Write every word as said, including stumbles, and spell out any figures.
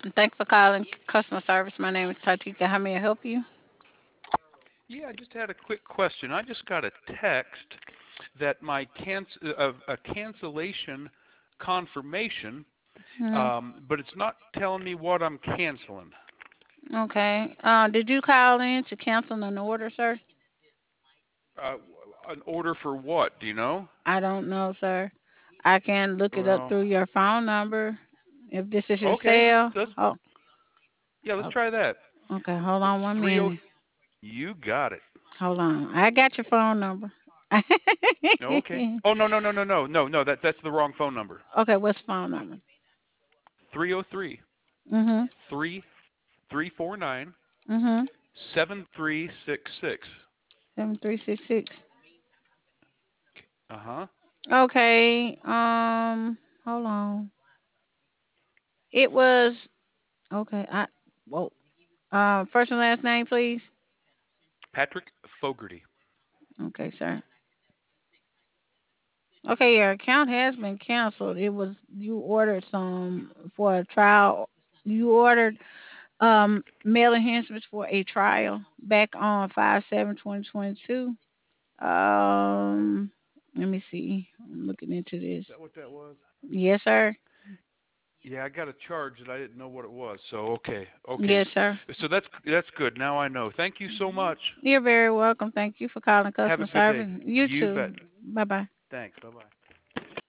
Thanks for calling customer service. My name is Tatika. How may I help you? Yeah, I just had a quick question. I just got a text that my canc- uh, a cancellation confirmation, Hmm. um, but it's not telling me what I'm canceling. Okay. Uh, did you call in to cancel an order, sir? Uh, an order for what? Do you know? I don't know, sir. I can look it up Well, through your phone number. If this is your okay, let's cell. let's Oh, yeah, let's oh, try that. okay. Hold It's on one three oh. minute. You got it. Hold on. I got your phone number. Okay. Oh no no no no no no no that that's the wrong phone number. Okay, what's phone number? Three oh three Mm-hmm. three three four nine Mm-hmm. seven three six six. Seven three six six. Uh huh. Okay. Um. Hold on. It was okay. I whoa. Um. First and last name, please. Patrick Fogarty. Okay, sir. Okay, your account has been canceled. It was you ordered some for a trial. You ordered um mail enhancements for a trial back on five seven twenty twenty two. Um, let me see. I'm looking into Is this. that what that was? Yes, sir. Yeah, I got a charge that I didn't know what it was. So okay, okay. Yes, sir. So that's that's good. Now I know. Thank you so much. You're very welcome. Thank you for calling Have a customer good day. service. You You too. bet. Bye bye. Thanks. Bye bye.